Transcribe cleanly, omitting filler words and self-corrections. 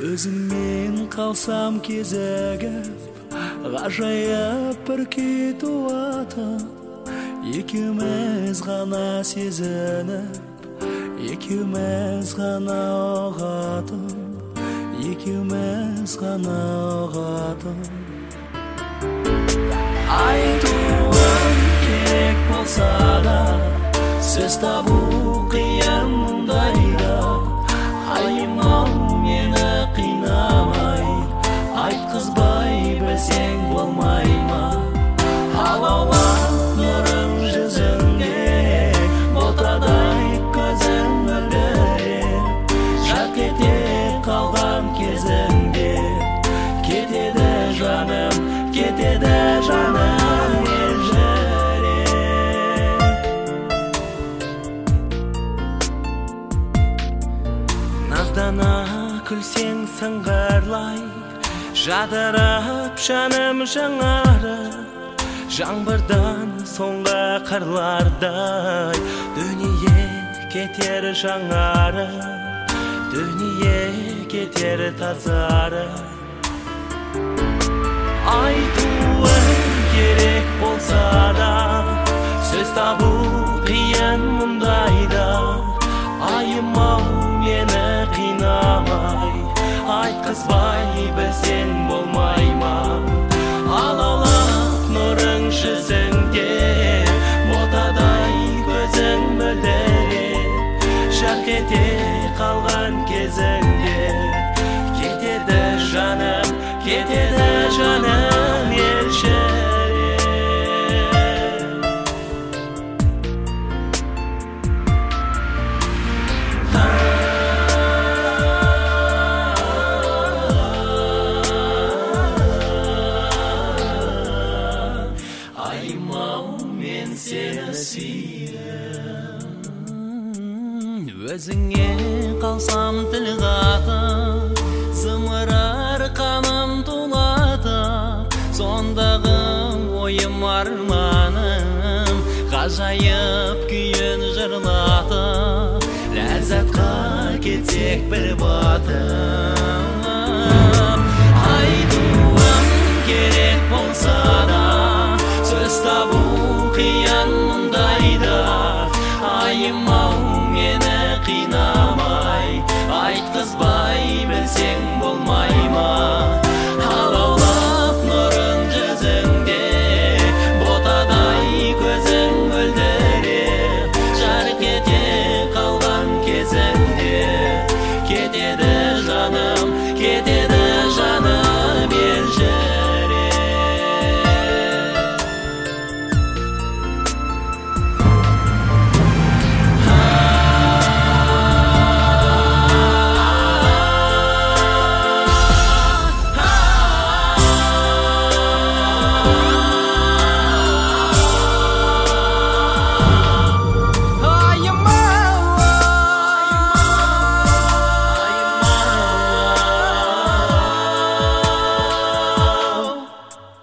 Өзіңмен қалсам кезігіп, ғажайып бір күй туатып, екеуміз ғана сезініп, екеуміз ғана ұғатып, екеуміз ғана ұғатып. Айтуым керек болса да, сөз табу қиын мұндайда. Айымау мені қинамай, айтқызбай білсең болмай ма? Алаулап нұрың жүзіңде, ботадай көзің мөлдіреп, жарқ ете қалған кезіңде, кетеді жаным, кетеді жаным елжіреп. Наздана күлсең сыңғырлай, жадырап жаным жаңарып, жаңбырдан соңғы қырлардай, дүние кетер жаңарып, дүние кетер тазарып. Айтуым керек болса да, сөз табу қиын мұндайда. Айымау мені қинамай, айтқызбай білсең болмай ма? Алаулап нұрың жүзіңде, ботадай көзің мөлдіреп, жарқ ете қалған кезіңде, кетеді жаным, кетеді жаным елшіреп. Айымау мен сені сүйем. Өзіңе қалсам тіл қатып, зымырар қаным тулатып, сондағы ойым арманым, ғажайып күйін жырлатып, ләззатқа кетсек бір батып. Айтуым керек болса да, сөз табу қиын мұндайда. Айымау мені қинамай, айтқызбай білсең болмай